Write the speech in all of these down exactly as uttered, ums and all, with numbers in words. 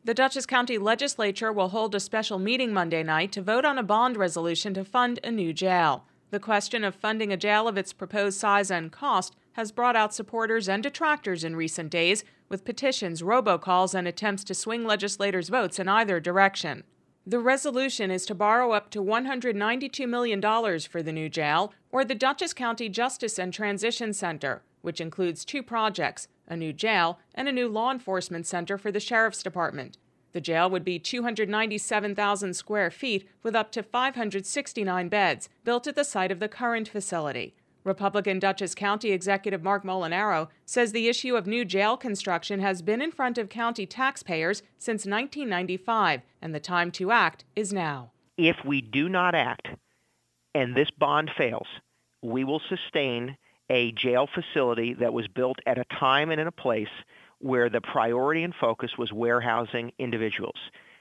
The Dutchess County Legislature will hold a special meeting Monday night to vote on a bond resolution to fund a new jail. The question of funding a jail of its proposed size and cost has brought out supporters and detractors in recent days, with petitions, robocalls, and attempts to swing legislators' votes in either direction. The resolution is to borrow up to one hundred ninety-two million dollars for the new jail, or the Dutchess County Justice and Transition Center, which includes two projects, a new jail and a new law enforcement center for the Sheriff's Department. The jail would be two hundred ninety-seven thousand square feet with up to five hundred sixty-nine beds, built at the site of the current facility. Republican Dutchess County Executive Mark Molinaro says the issue of new jail construction has been in front of county taxpayers since nineteen ninety-five, and the time to act is now. If we do not act and this bond fails, we will sustain a jail facility that was built at a time and in a place where the priority and focus was warehousing individuals.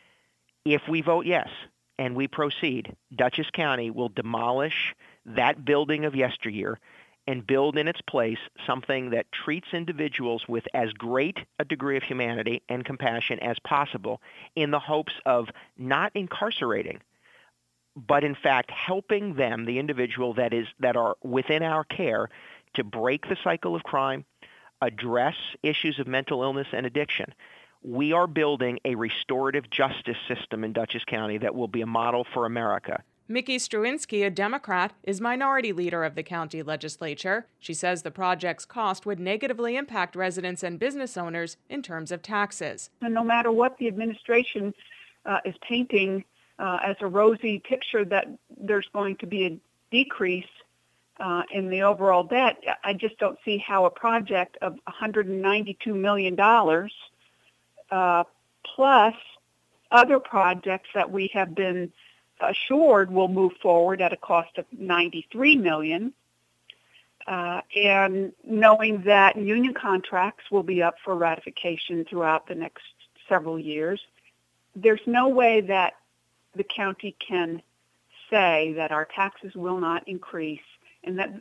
If we vote yes and we proceed, Dutchess County will demolish that building of yesteryear and build in its place something that treats individuals with as great a degree of humanity and compassion as possible, in the hopes of not incarcerating, but in fact helping them, the individual that is that are within our care, to break the cycle of crime, address issues of mental illness and addiction. We are building a restorative justice system in Dutchess County that will be a model for America. Mickey Struwinski, a Democrat, is minority leader of the county legislature. She says the project's cost would negatively impact residents and business owners in terms of taxes. And no matter what the administration uh, is painting uh, as a rosy picture that there's going to be a decrease Uh, in the overall debt, I just don't see how a project of one hundred ninety-two million dollars uh, plus other projects that we have been assured will move forward at a cost of ninety-three million dollars, uh, and knowing that union contracts will be up for ratification throughout the next several years, there's no way that the county can say that our taxes will not increase, and that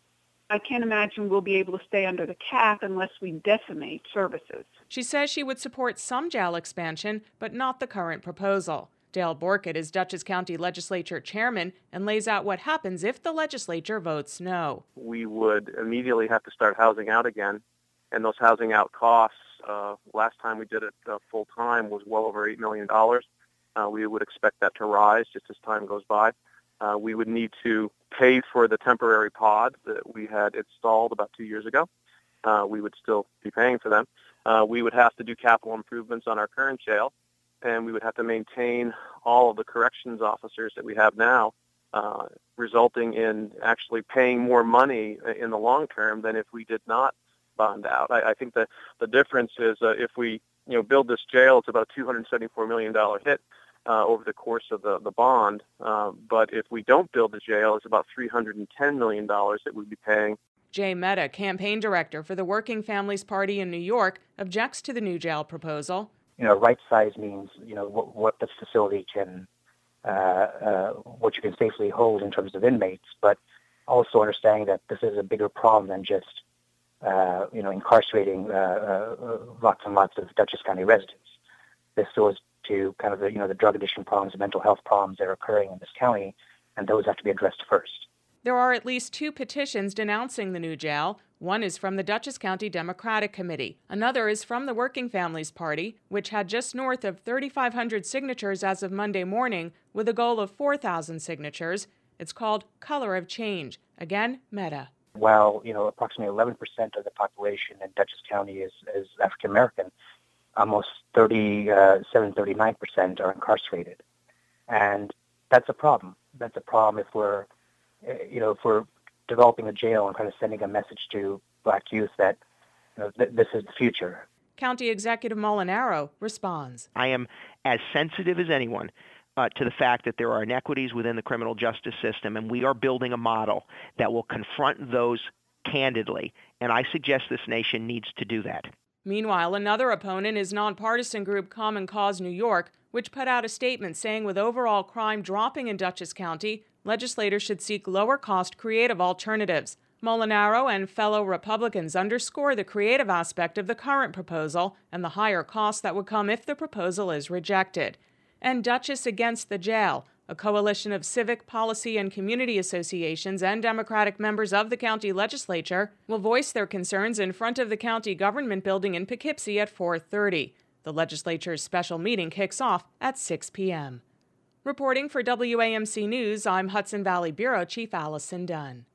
I can't imagine we'll be able to stay under the cap unless we decimate services. She says she would support some jail expansion, but not the current proposal. Dale Borkett is Dutchess County Legislature chairman and lays out what happens if the legislature votes no. We would immediately have to start housing out again, and those housing out costs, uh, last time we did it uh, full time, was well over eight million dollars. Uh, we would expect that to rise just as time goes by. Uh, we would need to pay for the temporary pod that we had installed about two years ago. Uh, we would still be paying for them. Uh, we would have to do capital improvements on our current jail, and we would have to maintain all of the corrections officers that we have now, uh, resulting in actually paying more money in the long term than if we did not bond out. I, I think that the difference is uh, if we you know, build this jail, it's about a two hundred seventy-four million dollars hit Uh, over the course of the, the bond. Uh, but if we don't build the jail, it's about three hundred ten million dollars that we'd be paying. Jay Mehta, campaign director for the Working Families Party in New York, objects to the new jail proposal. You know, right size means, you know, what, what the facility can, uh, uh, what you can safely hold in terms of inmates, but also understanding that this is a bigger problem than just, uh, you know, incarcerating uh, uh, lots and lots of Dutchess County residents. This goes to kind of the, you know, the drug addiction problems, the mental health problems that are occurring in this county, and those have to be addressed first. There are at least two petitions denouncing the new jail. One is from the Dutchess County Democratic Committee. Another is from the Working Families Party, which had just north of thirty-five hundred signatures as of Monday morning, with a goal of four thousand signatures. It's called Color of Change. Again, Mehta. While, you know, approximately eleven percent of the population in Dutchess County is, is African American, almost thirty-seven, thirty-nine percent are incarcerated. And that's a problem. That's a problem if we're, you know, if we're developing a jail and kind of sending a message to black youth that, you know, th- this is the future. County Executive Molinaro responds. I am as sensitive as anyone uh, to the fact that there are inequities within the criminal justice system, and we are building a model that will confront those candidly. And I suggest this nation needs to do that. Meanwhile, another opponent is nonpartisan group Common Cause New York, which put out a statement saying with overall crime dropping in Dutchess County, legislators should seek lower-cost creative alternatives. Molinaro and fellow Republicans underscore the creative aspect of the current proposal and the higher costs that would come if the proposal is rejected. And Duchess Against the Jail, a coalition of civic, policy, and community associations and Democratic members of the county legislature, will voice their concerns in front of the county government building in Poughkeepsie at four thirty. The legislature's special meeting kicks off at six p.m. Reporting for W A M C News, I'm Hudson Valley Bureau Chief Allison Dunn.